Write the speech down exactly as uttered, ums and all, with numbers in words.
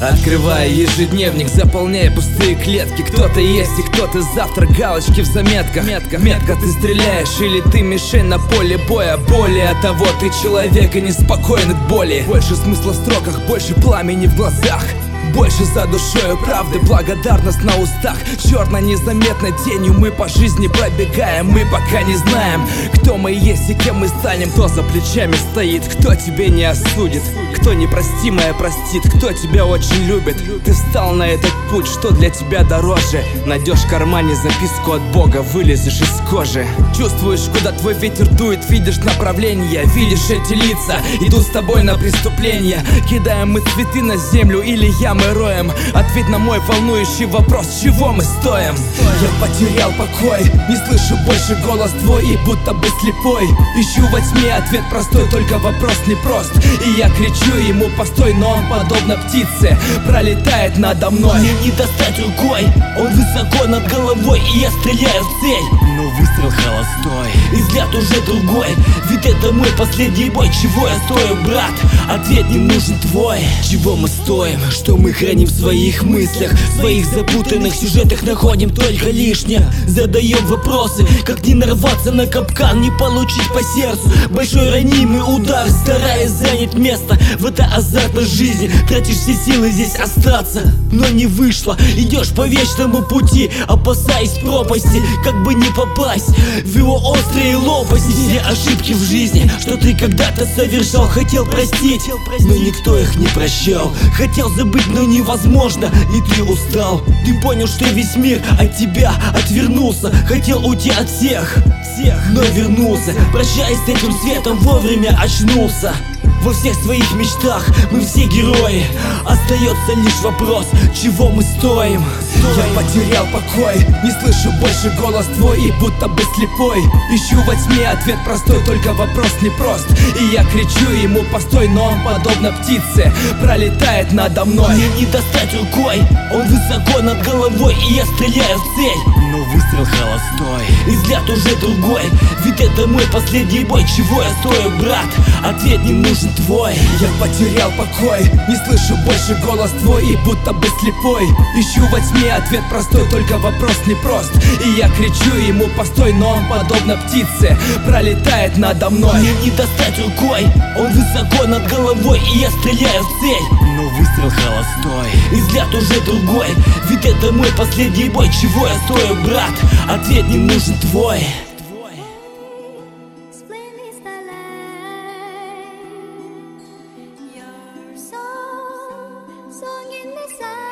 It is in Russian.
Открывая ежедневник, заполняя пустые клетки. Кто-то есть и кто-то завтра, галочки в заметках. Метка, метка, ты стреляешь или ты мишень на поле боя. Более того, ты человек и неспокоен от боли. Больше смысла в строках, больше пламени в глазах, больше за душою правды, благодарность на устах. Черно незаметной тенью мы по жизни пробегаем. Мы пока не знаем, кто мы есть и кем мы станем. Кто за плечами стоит, кто тебе не осудит, кто непростимое простит, кто тебя очень любит. Ты встал на этот путь, что для тебя дороже? Найдешь в кармане записку от Бога, вылезешь из кожи. Чувствуешь, куда твой ветер дует, видишь направление, видишь эти лица, идут с тобой на преступление. Кидаем мы цветы на землю или ямы роем. Ответь на мой волнующий вопрос, чего мы стоим? Я потерял покой, не слышу больше голос твой и будто бы слепой. Ищу во тьме ответ простой, только вопрос непрост. И я кричу ему постой, но он подобно птице пролетает надо мной. Мне не достать рукой, он высоко над головой, и я стреляю в цель, но выстрел холостой, и взгляд уже другой. Ведь это мой последний бой. Чего я стою, брат? Ответ не нужен твой. Чего мы стоим? Что мы храним в своих мыслях, в своих запутанных сюжетах находим только лишнее. Задаем вопросы, как не нарваться на капкан, не получить по сердцу большой ранимый удар, стараясь занять место в этой азартной жизни. Тратишь все силы здесь остаться, но не вышло. Идешь по вечному пути, опасаясь пропасти, как бы не попасть в его острые лопасти. Все ошибки в жизни, что ты когда-то совершал, хотел простить, но никто их не прощал. Хотел забыть, но невозможно, и ты устал. Ты понял, что весь мир от тебя отвернулся. Хотел уйти от всех, всех, но вернулся. Прощаясь с этим светом, вовремя очнулся. Во всех своих мечтах мы все герои. Остается лишь вопрос, чего мы стоим. Я потерял покой, не слышу больше голос твой и будто бы слепой. Ищу во тьме ответ простой, только вопрос непрост. И я кричу ему постой, но он подобно птице пролетает надо мной. Мне не достать рукой, он высоко над головой, и я стреляю в цель, но выстрел холостой, и взгляд уже другой. Ведь это мой последний бой. Чего я стою, брат? Ответ не нужен твой. Я потерял покой, не слышу больше голос твой и будто бы слепой. Ищу во тьме ответ простой, только вопрос непрост. И я кричу ему постой, но он подобно птице пролетает надо мной. Мне не достать рукой, он высоко над головой, и я стреляю в цель, но выстрел холостой, и взгляд уже другой. Ведь это мой последний бой. Чего я стою, брат? Ответ не нужен твой. Song in the sun.